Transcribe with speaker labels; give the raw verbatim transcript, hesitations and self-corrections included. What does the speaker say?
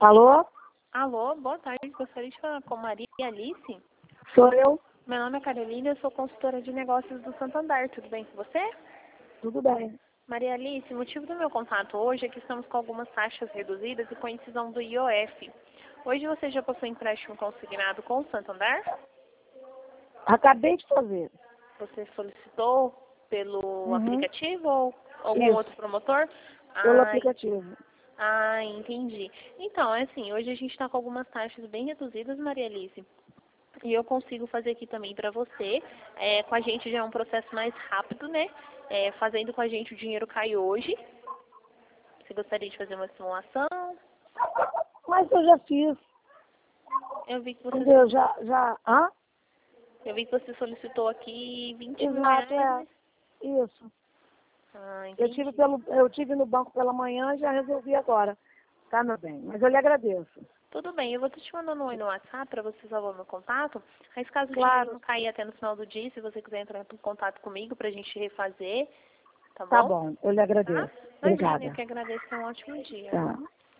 Speaker 1: Alô?
Speaker 2: Alô, boa tarde. Gostaria de falar com Maria Alice.
Speaker 1: Sou eu?
Speaker 2: Meu nome é Carolina, eu sou consultora de negócios do Santander. Tudo bem com você?
Speaker 1: Tudo bem.
Speaker 2: Maria Alice, o motivo do meu contato hoje é que estamos com algumas taxas reduzidas e com a incisão do I O F. Hoje você já possui empréstimo consignado com o Santander?
Speaker 1: Acabei de fazer.
Speaker 2: Você solicitou pelo
Speaker 1: Uhum.
Speaker 2: aplicativo ou algum
Speaker 1: Isso.
Speaker 2: outro promotor?
Speaker 1: Pelo
Speaker 2: Ah,
Speaker 1: aplicativo.
Speaker 2: ah, entendi. Então, é assim, hoje a gente está com algumas taxas bem reduzidas, Maria Alice. E eu consigo fazer aqui também para você. É, com a gente já é um processo mais rápido, né? É, fazendo com a gente o dinheiro cai hoje. Você gostaria de fazer uma simulação?
Speaker 1: Mas eu já fiz.
Speaker 2: Eu vi que você,
Speaker 1: Entendeu? Já, já. Hã?
Speaker 2: eu vi que você solicitou aqui vinte mil
Speaker 1: Exato,
Speaker 2: reais,
Speaker 1: é.
Speaker 2: né?
Speaker 1: Isso.
Speaker 2: Ah,
Speaker 1: Eu
Speaker 2: entendi.
Speaker 1: tive, pelo, eu tive no banco pela manhã e já resolvi agora. Tá, meu bem? Mas eu lhe agradeço.
Speaker 2: Tudo bem, eu vou estar te mandando um oi no WhatsApp para você salvar meu contato. Mas caso o dinheiro
Speaker 1: Claro.
Speaker 2: não cair até no final do dia, se você quiser entrar em contato comigo para a gente refazer, tá
Speaker 1: Tá
Speaker 2: bom?
Speaker 1: bom, eu lhe
Speaker 2: Tá?
Speaker 1: agradeço.
Speaker 2: Imagina, eu
Speaker 1: Obrigada.
Speaker 2: que agradeço. Tenha um ótimo dia.
Speaker 1: Tá.